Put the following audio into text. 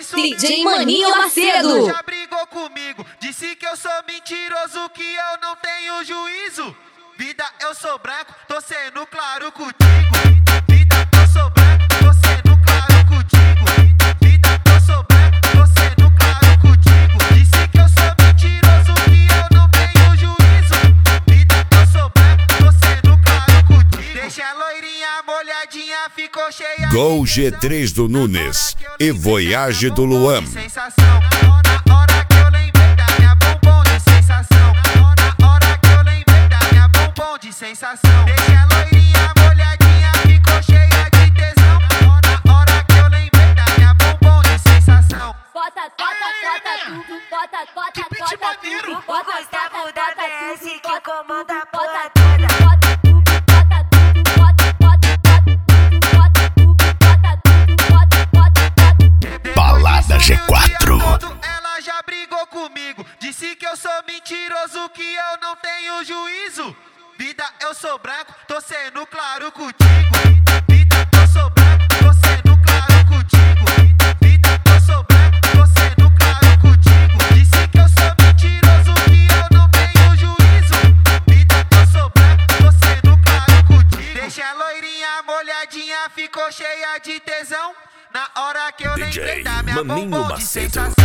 isso. DJ Maninho Macedo. Já brigou comigo, disse que eu sou mentiroso, que eu não tenho juízo. Vida, eu sou branco, tô sendo claro contigo. Vida, eu sou branco, tô sendo claro contigo. Vida, eu sou branco, tô sendo claro contigo. Disse que eu sou mentiroso, que eu não tenho juízo. Vida, eu sou branco, tô sendo claro contigo. Deixa a loirinha molhadinha, ficou cheia. Gol G3 do Nunes e Voyage do Luan. Sensação, na hora que eu lembrei da minha bombom de sensação. Na hora que eu lembrei da minha bombom de sensação. Deixa a loirinha molhadinha, ficou cheia de tesão. Na hora que eu lembrei da minha bombom de sensação. Bota tudo, bota tudo. O Gustavo da BS que comanda a porra Bota toda. Balada G4. Ela já brigou comigo, disse que eu sou mentiroso, que eu não tenho juízo. Vida, eu sou branco, tô sendo claro contigo. Vida, eu sou branco, tô sendo claro contigo. Vida, eu sou branco, tô sendo claro contigo. Disse que eu sou mentiroso, que eu não tenho juízo. Vida, eu sou branco, tô sendo claro contigo. Deixa a loirinha molhadinha, ficou cheia de tesão. Na hora que eu lembrei da minha Maninho bombom de Macedo. sensação.